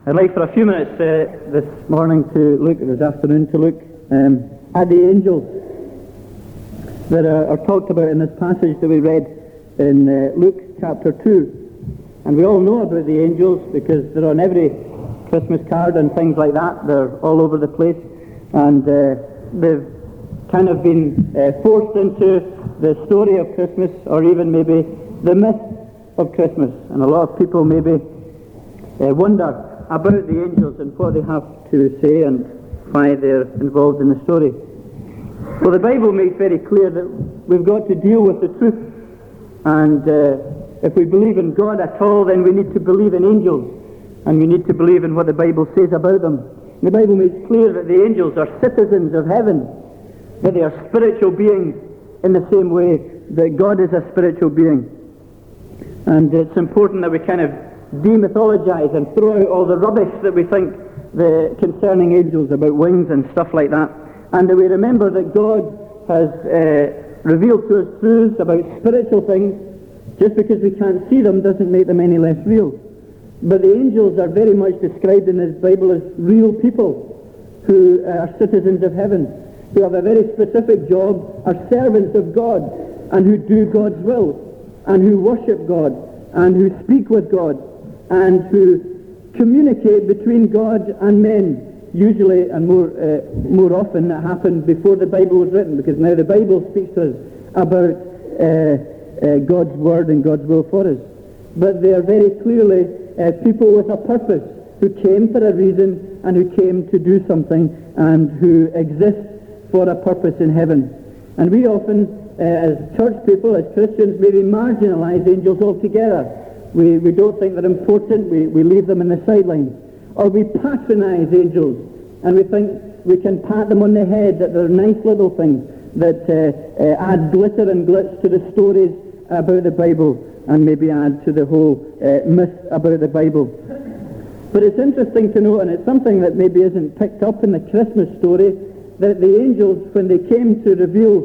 I'd like for a few minutes this morning to look, this afternoon to look at the angels that are talked about in this passage that we read in Luke chapter 2. And we all know about the angels because they're on every Christmas card and things like that. They're all over the place. And they've kind of been forced into the story of Christmas, or even maybe the myth of Christmas. And a lot of people maybe wonder about the angels and what they have to say and why they're involved in the story. Well, the Bible makes very clear that we've got to deal with the truth. And if we believe in God at all, then we need to believe in angels. And we need to believe in what the Bible says about them. And the Bible makes clear that the angels are citizens of heaven, that they are spiritual beings in the same way that God is a spiritual being. And it's important that we kind of demythologize and throw out all the rubbish that we think concerning angels about wings and stuff like that. And that we remember that God has revealed to us truths about spiritual things. Just because we can't see them doesn't make them any less real. But the angels are very much described in this Bible as real people who are citizens of heaven, who have a very specific job, are servants of God, and who do God's will, and who worship God, and who speak with God, and who communicate between God and men. Usually, and more often, that happened before the Bible was written, because now the Bible speaks to us about God's word and God's will for us. But they are very clearly people with a purpose, who came for a reason and who came to do something and who exist for a purpose in heaven. And we often, as church people, as Christians, maybe marginalize angels altogether. We don't think they're important. We leave them in the sidelines. Or we patronize angels, and we think we can pat them on the head, that they're nice little things that add glitter and glitz to the stories about the Bible, and maybe add to the whole myth about the Bible. But it's interesting to note, and it's something that maybe isn't picked up in the Christmas story, that the angels, when they came to reveal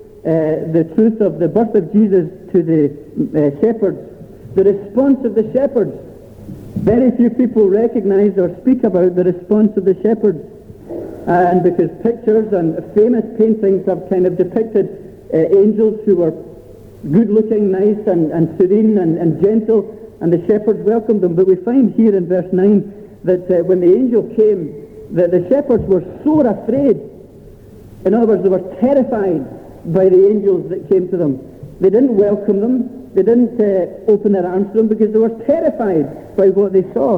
the truth of the birth of Jesus to the shepherds, the response of the shepherds, very few people recognize or speak about the response of the shepherds. And because pictures and famous paintings have kind of depicted angels who were good-looking, nice and serene and gentle, and the shepherds welcomed them. But we find here in verse 9 that when the angel came, that the shepherds were sore afraid. In other words, they were terrified by the angels that came to them. They didn't welcome them. They didn't open their arms to them because they were terrified by what they saw.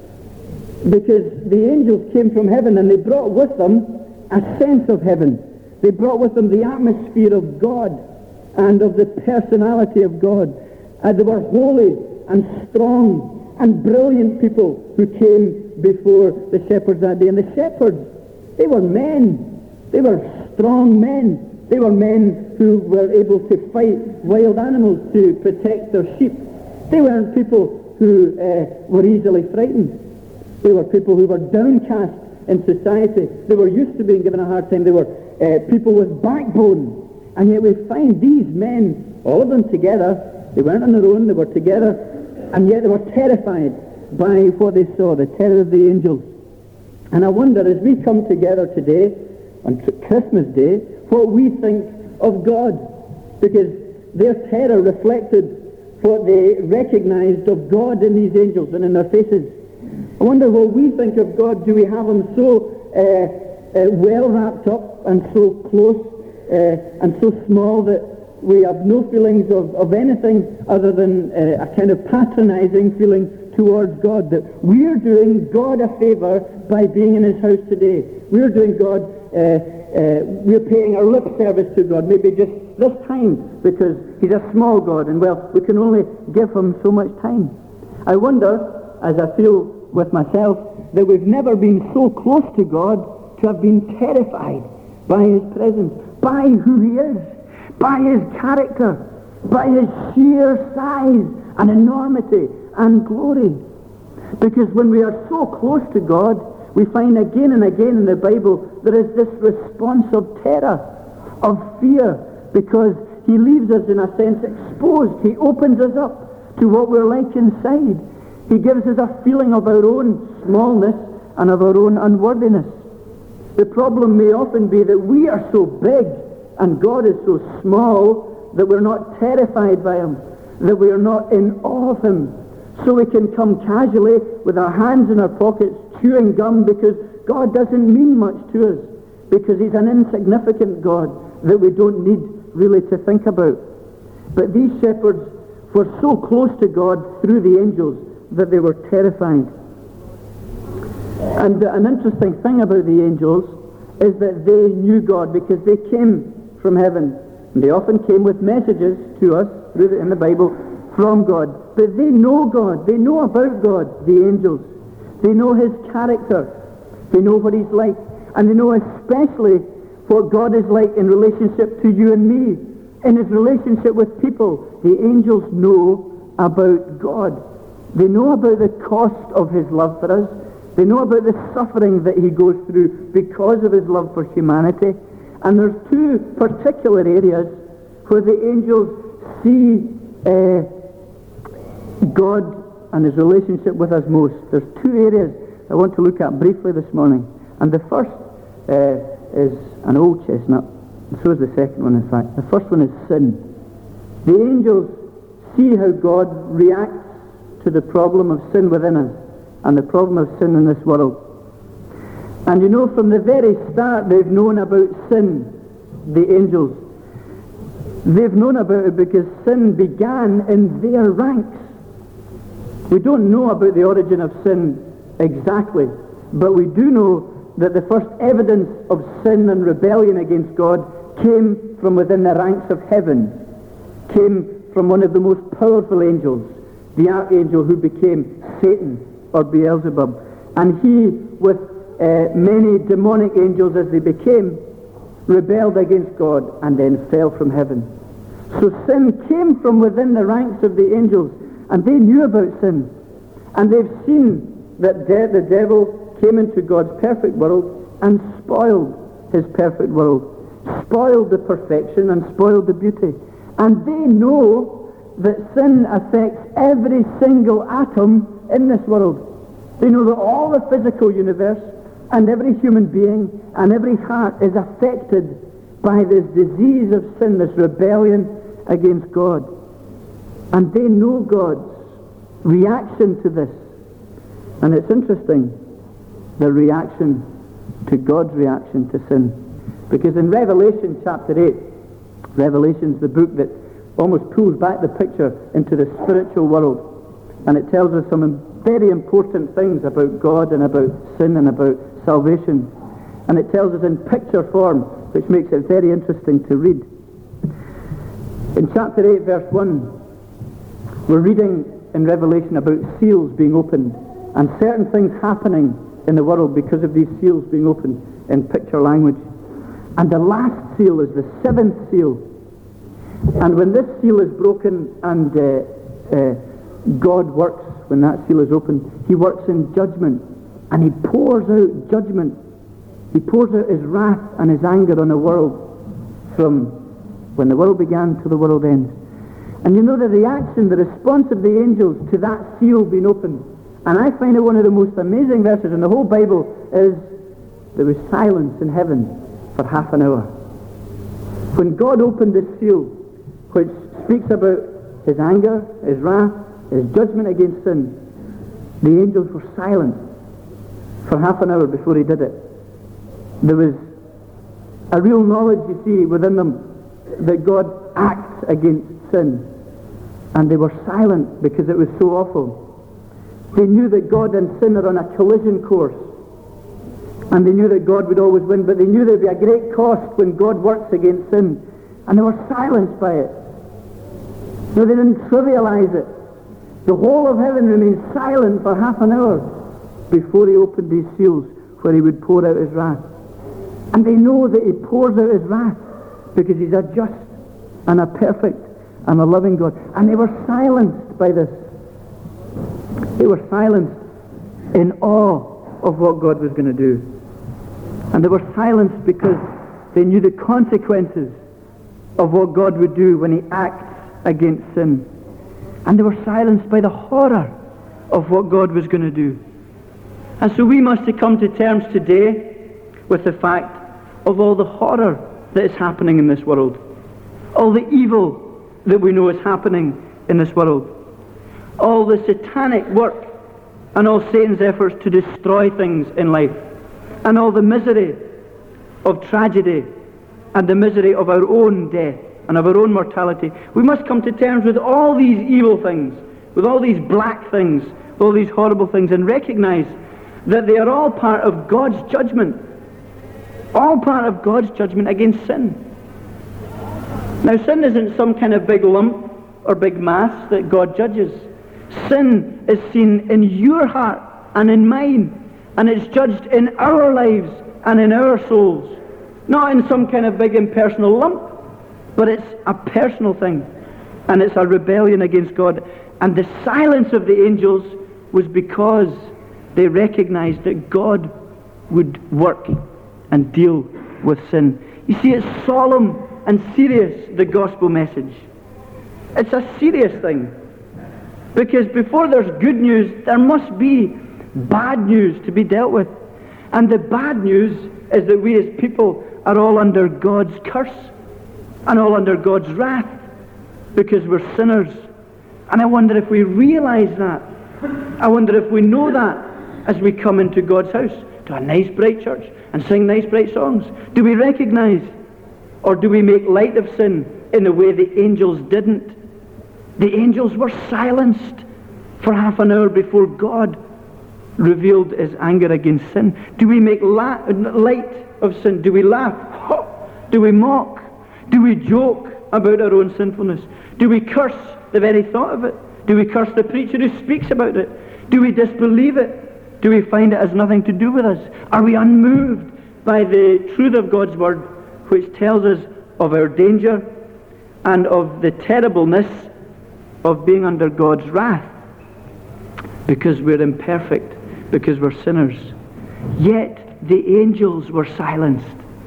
Because the angels came from heaven and they brought with them a sense of heaven. They brought with them the atmosphere of God and of the personality of God. And they were holy and strong and brilliant people who came before the shepherds that day. And the shepherds, they were men. They were strong men. They were men who were able to fight wild animals to protect their sheep. They weren't people who were easily frightened. They were people who were downcast in society. They were used to being given a hard time. They were people with backbone. And yet we find these men, all of them together, they weren't on their own, they were together, and yet they were terrified by what they saw, the terror of the angels. And I wonder, as we come together today, on Christmas Day, what we think of God, because their terror reflected what they recognized of God in these angels and in their faces. I wonder what we think of God. Do we have him so well wrapped up and so close and so small that we have no feelings of anything other than a kind of patronizing feeling towards God, that we're doing God a favor by being in his house today. We're doing God we're paying our lip service to God, maybe just this time, because he's a small God, and well, we can only give him so much time. I wonder, as I feel with myself, that we've never been so close to God to have been terrified by his presence, by who he is, by his character, by his sheer size and enormity and glory. Because when we are so close to God, we find again and again in the Bible there is this response of terror, of fear, because he leaves us in a sense exposed. He opens us up to what we're like inside. He gives us a feeling of our own smallness and of our own unworthiness. The problem may often be that we are so big and God is so small that we're not terrified by him, that we are not in awe of him. So we can come casually with our hands in our pockets chewing gum because God doesn't mean much to us, because he's an insignificant God that we don't need really to think about. But these shepherds were so close to God through the angels that they were terrified. And an interesting thing about the angels is that they knew God because they came from heaven. And they often came with messages to us in the Bible from God. But they know God. They know about God, the angels. They know his character. They know what he's like. And they know especially what God is like in relationship to you and me. In his relationship with people, the angels know about God. They know about the cost of his love for us. They know about the suffering that he goes through because of his love for humanity. And there's two particular areas where the angels see God and his relationship with us most. There's two areas I want to look at briefly this morning. And the first is an old chestnut. So is the second one, in fact. The first one is sin. The angels see how God reacts to the problem of sin within us and the problem of sin in this world. And you know, from the very start, they've known about sin, the angels. They've known about it because sin began in their ranks. We don't know about the origin of sin exactly, but we do know that the first evidence of sin and rebellion against God came from within the ranks of heaven, came from one of the most powerful angels, the archangel who became Satan or Beelzebub. And he, with many demonic angels as they became, rebelled against God and then fell from heaven. So sin came from within the ranks of the angels, and they knew about sin. And they've seen that the devil came into God's perfect world and spoiled his perfect world, spoiled the perfection and spoiled the beauty. And they know that sin affects every single atom in this world. They know that all the physical universe and every human being and every heart is affected by this disease of sin, this rebellion against God. And they know God's reaction to this. And it's interesting, the reaction to God's reaction to sin. Because in Revelation chapter 8, Revelation's the book that almost pulls back the picture into the spiritual world. And it tells us some very important things about God and about sin and about salvation. And it tells us in picture form, which makes it very interesting to read. In chapter 8, verse 1, we're reading in Revelation about seals being opened and certain things happening in the world because of these seals being opened in picture language. And the last seal is the seventh seal. And when this seal is broken and God works, when that seal is opened, he works in judgment. And he pours out judgment. He pours out his wrath and his anger on the world from when the world began to the world ends. And you know the reaction, the response of the angels to that seal being opened. And I find it one of the most amazing verses in the whole Bible is, there was silence in heaven for half an hour. When God opened this seal, which speaks about his anger, his wrath, his judgment against sin, the angels were silent for half an hour before he did it. There was a real knowledge, you see, within them that God acts against sin. And they were silent because it was so awful. They knew that God and sin are on a collision course. And they knew that God would always win, but they knew there would be a great cost when God works against sin. And they were silenced by it. No, they didn't trivialize it. The whole of heaven remained silent for half an hour before he opened these seals where he would pour out his wrath. And they know that he pours out his wrath because he's a just and a perfect and a loving God. And they were silenced by this. They were silenced in awe of what God was going to do. And they were silenced because they knew the consequences of what God would do when he acts against sin. And they were silenced by the horror of what God was going to do. And so we must come to terms today with the fact of all the horror that is happening in this world, all the evil that we know is happening in this world, all the satanic work and all Satan's efforts to destroy things in life, and all the misery of tragedy and the misery of our own death and of our own mortality. We must come to terms with all these evil things, with all these black things, with all these horrible things, and recognize that they are all part of God's judgment. All part of God's judgment against sin. Now, sin isn't some kind of big lump or big mass that God judges. Sin is seen in your heart and in mine, and it's judged in our lives and in our souls. Not in some kind of big impersonal lump, but it's a personal thing, and it's a rebellion against God. And the silence of the angels was because they recognized that God would work and deal with sin. You see, it's solemn and serious, the gospel message. It's a serious thing. Because before there's good news, there must be bad news to be dealt with. And the bad news is that we as people are all under God's curse and all under God's wrath because we're sinners. And I wonder if we realize that. I wonder if we know that as we come into God's house, to a nice bright church, and sing nice bright songs. Do we recognize, or do we make light of sin in a way the angels didn't? The angels were silenced for half an hour before God revealed his anger against sin. Do we make light of sin? Do we laugh? Do we mock? Do we joke about our own sinfulness? Do we curse the very thought of it? Do we curse the preacher who speaks about it? Do we disbelieve it? Do we find it has nothing to do with us? Are we unmoved by the truth of God's word, which tells us of our danger and of the terribleness of being under God's wrath? Because we're imperfect, because we're sinners. Yet the angels were silenced.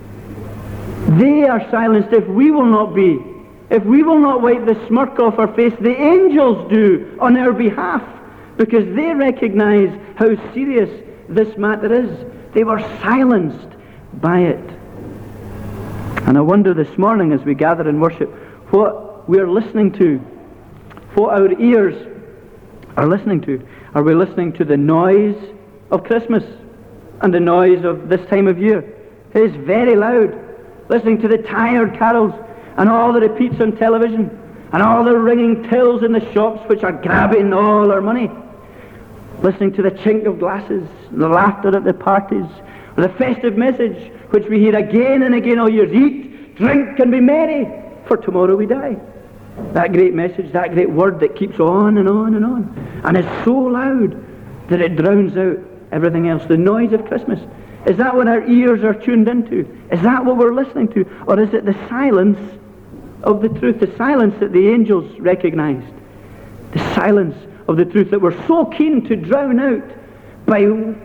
They are silenced if we will not be. If we will not wipe the smirk off our face, the angels do on our behalf, because they recognize how serious this matter is. They were silenced by it. And I wonder this morning as we gather in worship, what we are listening to, what our ears are listening to. Are we listening to the noise of Christmas and the noise of this time of year? It is very loud. Listening to the tired carols and all the repeats on television and all the ringing tills in the shops which are grabbing all our money. Listening to the chink of glasses, the laughter at the parties, or the festive message which we hear again and again all years. Eat, drink, and be merry, for tomorrow we die. That great message, that great word that keeps on and on and on. And is so loud that it drowns out everything else. The noise of Christmas. Is that what our ears are tuned into? Is that what we're listening to? Or is it the silence of the truth? The silence that the angels recognized. The silence of the truth that we're so keen to drown out by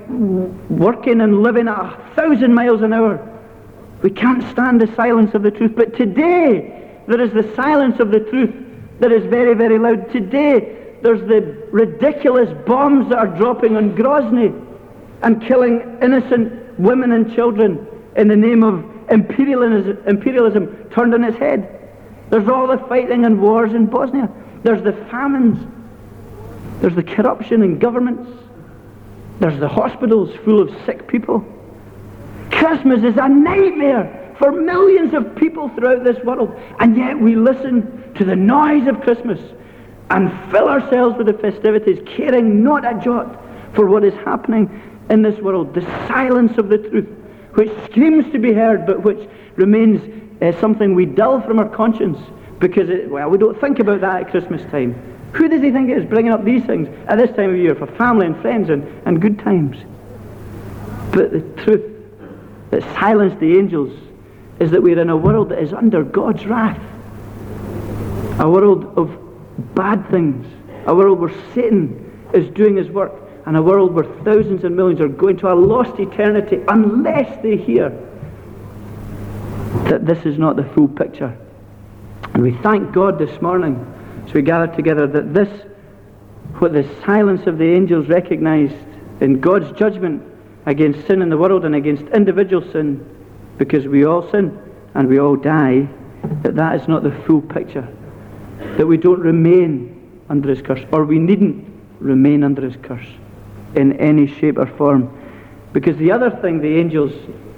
working and living at 1,000 miles an hour. We can't stand the silence of the truth. But today, there is the silence of the truth that is very, very loud. Today, there's the ridiculous bombs that are dropping on Grozny and killing innocent women and children in the name of imperialism turned on its head. There's all the fighting and wars in Bosnia. There's the famines. There's the corruption in governments. There's the hospitals full of sick people. Christmas is a nightmare for millions of people throughout this world. And yet we listen to the noise of Christmas and fill ourselves with the festivities, caring not a jot for what is happening in this world. The silence of the truth, which screams to be heard, but which remains something we dull from our conscience, because we don't think about that at Christmas time. Who does he think it is bringing up these things at this time of year for family and friends and good times? But the truth that silenced the angels is that we're in a world that is under God's wrath. A world of bad things. A world where Satan is doing his work. And a world where thousands and millions are going to a lost eternity unless they hear that this is not the full picture. And we thank God this morning as we gather together that this, what the silence of the angels recognized in God's judgment against sin in the world and against individual sin, because we all sin and we all die, that is not the full picture. That we don't remain under his curse, or we needn't remain under his curse in any shape or form. Because the other thing the angels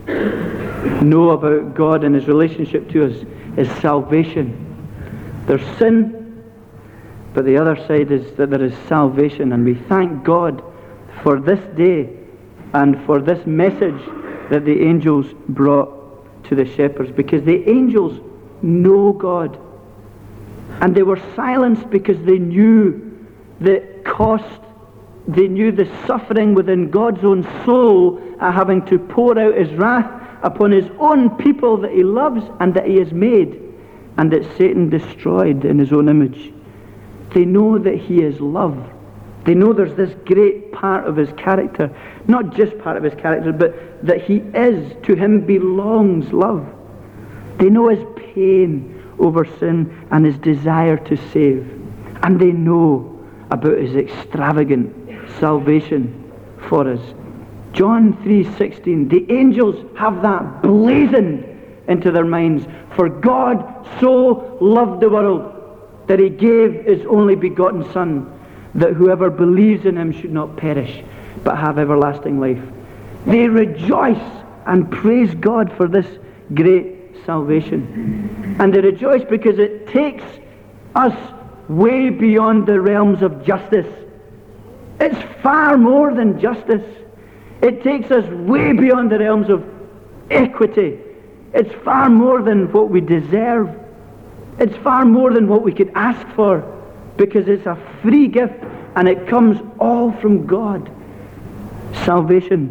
know about God and his relationship to us is salvation. There's sin, but the other side is that there is salvation, and we thank God for this day and for this message that the angels brought to the shepherds, because the angels know God, and they were silenced because they knew the cost, they knew the suffering within God's own soul at having to pour out his wrath upon his own people that he loves and that he has made, and that Satan destroyed in his own image. They know that he is love. They know there's this great part of his character, not just part of his character, but that he is, to him belongs love. They know his pain over sin and his desire to save. And they know about his extravagant salvation for us. John 3:16, the angels have that blazoned into their minds. For God so loved the world that he gave his only begotten Son, that whoever believes in him should not perish, but have everlasting life. They rejoice and praise God for this great salvation. And they rejoice because it takes us way beyond the realms of justice. It's far more than justice. It takes us way beyond the realms of equity. It's far more than what we deserve. It's far more than what we could ask for, because it's a free gift and it comes all from God. Salvation.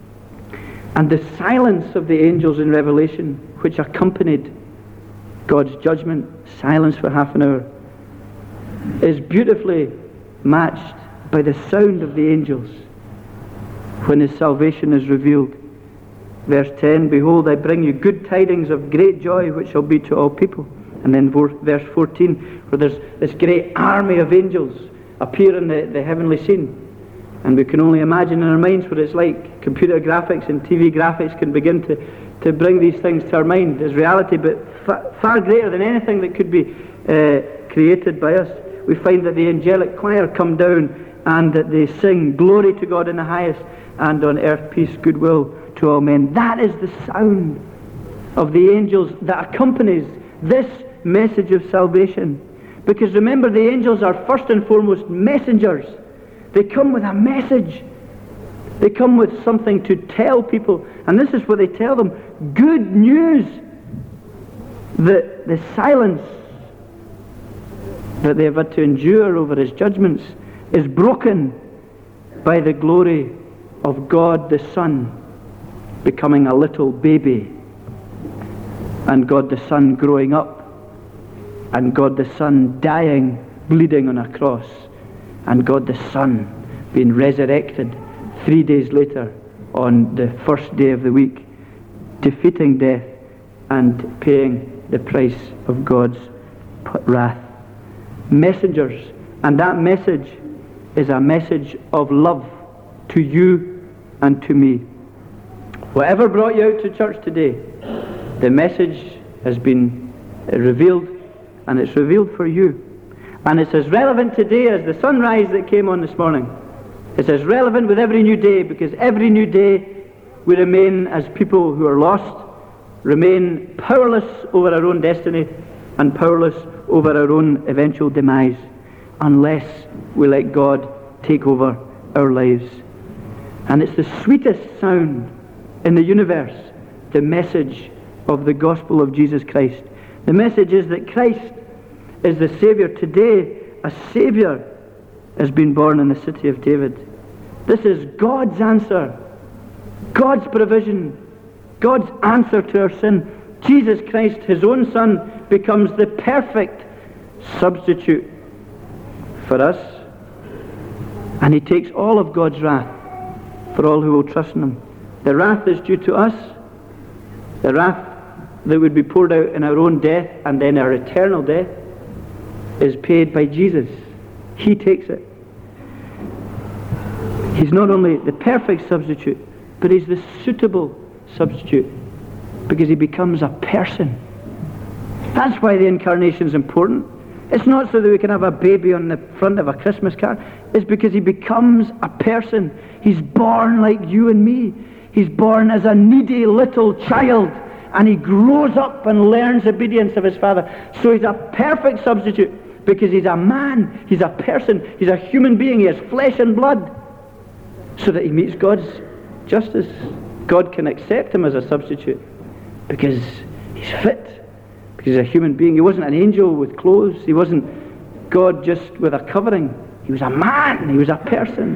And the silence of the angels in Revelation, which accompanied God's judgment, silence for half an hour, is beautifully matched by the sound of the angels when his salvation is revealed. Verse 10, behold, I bring you good tidings of great joy, which shall be to all people. And then verse 14, where there's this great army of angels appear in the heavenly scene. And we can only imagine in our minds what it's like. Computer graphics and TV graphics can begin to bring these things to our mind as reality, but far greater than anything that could be created by us. We find that the angelic choir come down and that they sing, glory to God in the highest, and on earth peace, goodwill to all men. That is the sound of the angels that accompanies this message of salvation. Because remember, the angels are first and foremost messengers. They come with a message. They come with something to tell people. And this is what they tell them. Good news. The silence that they have had to endure over his judgments is broken by the glory of God the Son becoming a little baby, and God the Son growing up, and God the Son dying, bleeding on a cross, and God the Son being resurrected 3 days later on the first day of the week, defeating death and paying the price of God's wrath. Messengers, and that message is a message of love to you and to me. Whatever brought you out to church today, the message has been revealed, and it's revealed for you. And it's as relevant today as the sunrise that came on this morning. It's as relevant with every new day, because every new day we remain as people who are lost, remain powerless over our own destiny and powerless over our own eventual demise, unless we let God take over our lives. And it's the sweetest sound in the universe, the message of the gospel of Jesus Christ. The message is that Christ is the Saviour. Today, a Saviour has been born in the city of David. This is God's answer, God's provision, God's answer to our sin. Jesus Christ, his own Son, becomes the perfect substitute for us, and he takes all of God's wrath for all who will trust in him. The wrath is due to us, the wrath that would be poured out in our own death and then our eternal death is paid by Jesus. He takes it. He's not only the perfect substitute, but he's the suitable substitute, because he becomes a person. That's why the incarnation is important. It's not so that we can have a baby on the front of a Christmas card. It's because he becomes a person. He's born like you and me. He's born as a needy little child, and he grows up and learns obedience of his father. So he's a perfect substitute because he's a man, he's a person, he's a human being, he has flesh and blood, so that he meets God's justice. God can accept him as a substitute because he's fit, because he's a human being. He wasn't an angel with clothes. He wasn't God just with a covering. He was a man. He was a person.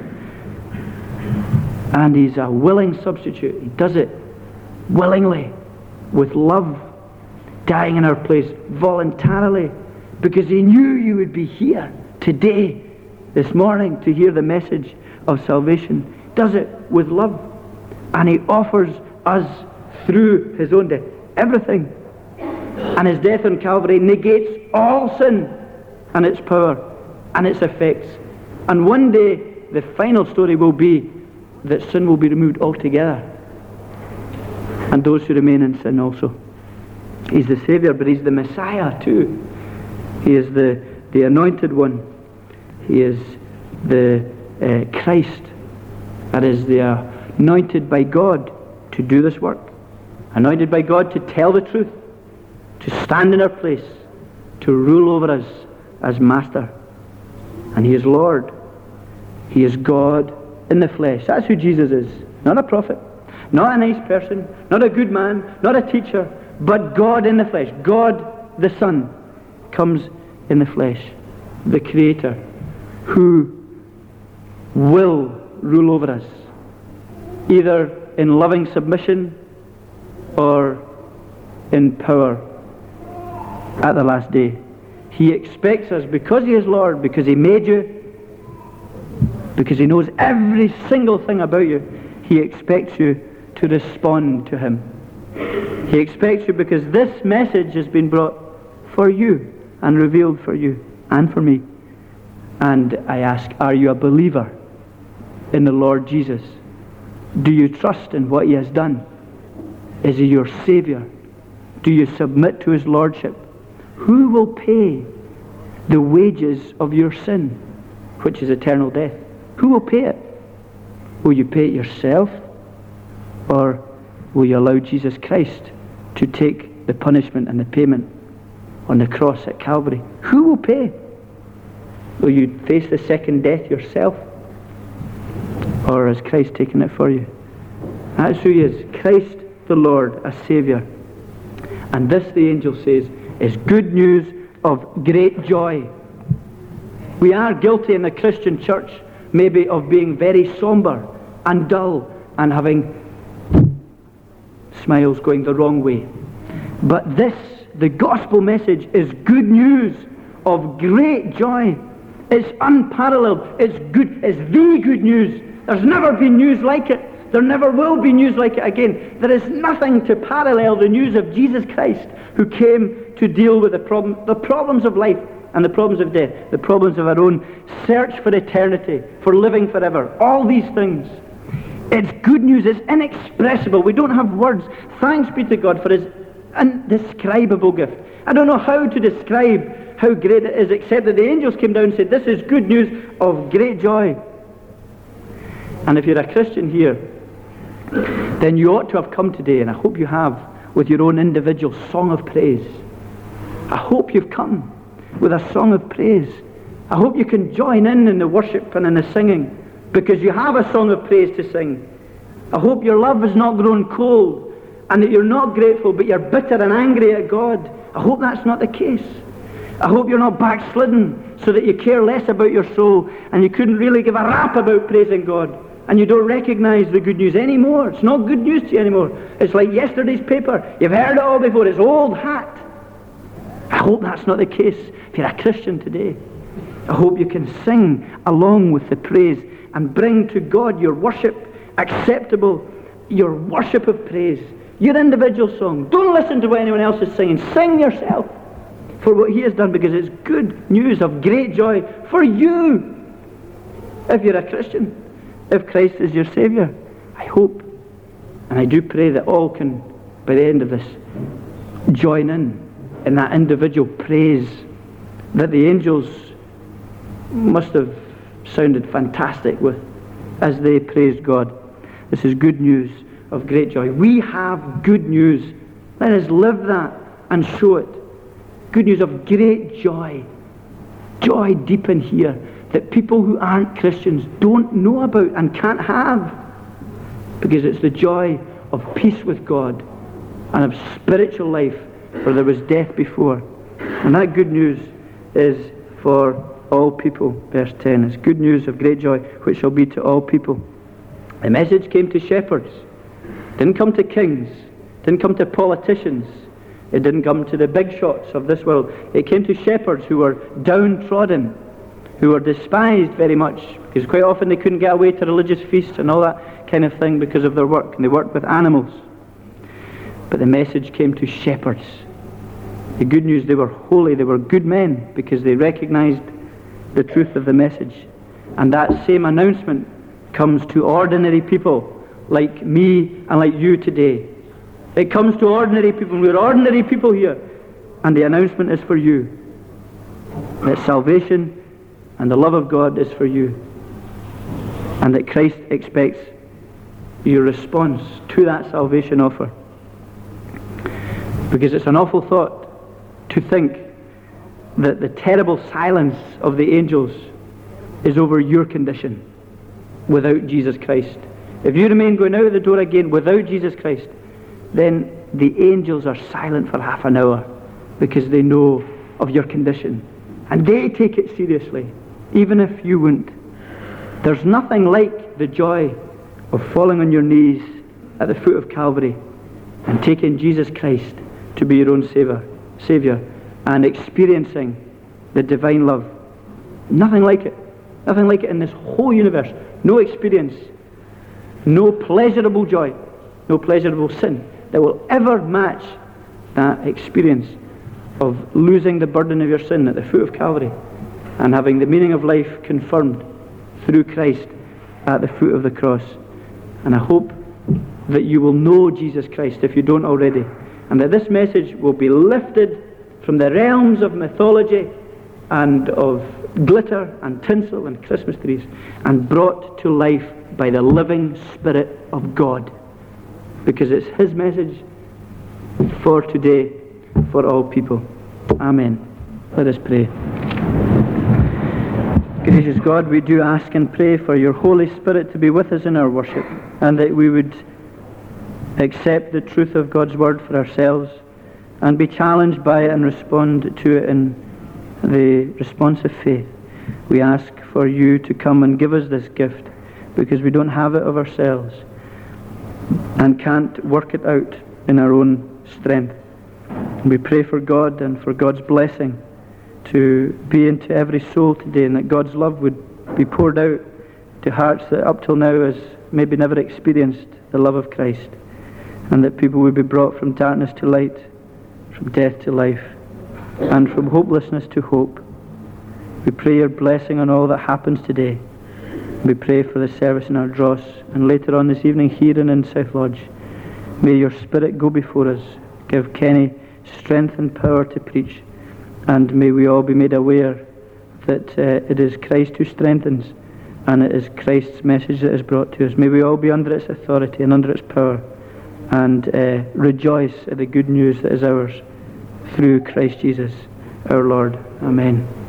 And he's a willing substitute. He does it willingly, with love, dying in our place voluntarily, because he knew you would be here today, this morning, to hear the message of salvation. Does it with love. And he offers us, through his own death, everything. And his death on Calvary negates all sin and its power and its effects. And one day, the final story will be that sin will be removed altogether, and those who remain in sin also. He's the Saviour, but he's the Messiah too. He is the anointed one. He is the Christ. That is, the anointed by God to do this work. Anointed by God to tell the truth, to stand in our place, to rule over us as Master. And he is Lord. He is God in the flesh. That's who Jesus is. Not a prophet, not a nice person, not a good man, not a teacher, but God in the flesh. God the Son comes in the flesh. The Creator, who will rule over us, either in loving submission or in power at the last day. He expects us, because he is Lord, because he made you, because he knows every single thing about you, he expects you to respond to him. He expects you because this message has been brought for you and revealed for you and for me. And I ask, are you a believer in the Lord Jesus? Do you trust in what he has done? Is he your Saviour? Do you submit to his Lordship? Who will pay the wages of your sin, which is eternal death? Who will pay it? Will you pay it yourself? Or will you allow Jesus Christ to take the punishment and the payment on the cross at Calvary? Who will pay? Will you face the second death yourself? Or has Christ taken it for you? That's who he is. Christ the Lord, a Saviour. And this, the angel says, is good news of great joy. We are guilty in the Christian church, maybe, of being very somber and dull and having smiles going the wrong way. But this, the gospel message, is good news of great joy. It's unparalleled. It's good. It's the good news. There's never been news like it. There never will be news like it again. There is nothing to parallel the news of Jesus Christ, who came to deal with the problems of life and the problems of death, the problems of our own search for eternity, for living forever. All these things. It's good news. It's inexpressible. We don't have words. Thanks be to God for his indescribable gift. I don't know how to describe how great it is, except that the angels came down and said, this is good news of great joy. And if you're a Christian here, then you ought to have come today, and I hope you have, with your own individual song of praise. I hope you've come with a song of praise. I hope you can join in the worship and in the singing, because you have a song of praise to sing. I hope your love has not grown cold, and that you're not grateful, but you're bitter and angry at God. I hope that's not the case. I hope you're not backslidden, so that you care less about your soul, and you couldn't really give a rap about praising God, and you don't recognize the good news anymore. It's not good news to you anymore. It's like yesterday's paper. You've heard it all before. It's old hat. I hope that's not the case if you're a Christian today. I hope you can sing along with the praise and bring to God your worship acceptable, your worship of praise, your individual song. Don't listen to what anyone else is singing. Sing yourself for what he has done, because it's good news of great joy for you if you're a Christian. if Christ is your Saviour, I hope, and I do pray that all can, by the end of this, join in that individual praise that the angels must have sounded fantastic with as they praised God. This is good news of great joy. We have good news. Let us live that and show it. Good news of great joy. Joy deep in here that people who aren't Christians don't know about and can't have. Because it's the joy of peace with God and of spiritual life where there was death before. And that good news is for all people. Verse 10 is good news of great joy which shall be to all people. The message came to shepherds. Didn't come to kings. Didn't come to politicians. It didn't come to the big shots of this world. It came to shepherds who were downtrodden, who were despised very much, because quite often they couldn't get away to religious feasts and all that kind of thing because of their work, and they worked with animals. But the message came to shepherds. The good news, they were holy, they were good men, because they recognized the truth of the message. And that same announcement comes to ordinary people like me and like you today. It comes to ordinary people. We're ordinary people here. And the announcement is for you. That salvation and the love of God is for you. And that Christ expects your response to that salvation offer. Because it's an awful thought to think that the terrible silence of the angels is over your condition without Jesus Christ. If you remain going out the door again without Jesus Christ, then the angels are silent for half an hour because they know of your condition. And they take it seriously, even if you wouldn't. There's nothing like the joy of falling on your knees at the foot of Calvary and taking Jesus Christ to be your own Saviour and experiencing the divine love. Nothing like it. Nothing like it in this whole universe. No experience, no pleasurable joy, no pleasurable sin that will ever match that experience of losing the burden of your sin at the foot of Calvary and having the meaning of life confirmed through Christ at the foot of the cross. And I hope that you will know Jesus Christ if you don't already, and that this message will be lifted from the realms of mythology and of glitter and tinsel and Christmas trees and brought to life by the living Spirit of God, because it's His message for today, for all people. Amen. Let us pray. Gracious God, we do ask and pray for your Holy Spirit to be with us in our worship, and that we would accept the truth of God's word for ourselves and be challenged by it and respond to it in the response of faith. We ask for you to come and give us this gift, because we don't have it of ourselves and can't work it out in our own strength. And we pray for God and for God's blessing to be into every soul today, and that God's love would be poured out to hearts that up till now has maybe never experienced the love of Christ, and that people would be brought from darkness to light, from death to life, and from hopelessness to hope. We pray your blessing on all that happens today. We pray for the service in Ardross and later on this evening here and in South Lodge. May your Spirit go before us, give Kenny strength and power to preach, and may we all be made aware that it is Christ who strengthens, and it is Christ's message that is brought to us. May we all be under its authority and under its power, and rejoice at the good news that is ours through Christ Jesus our Lord. Amen.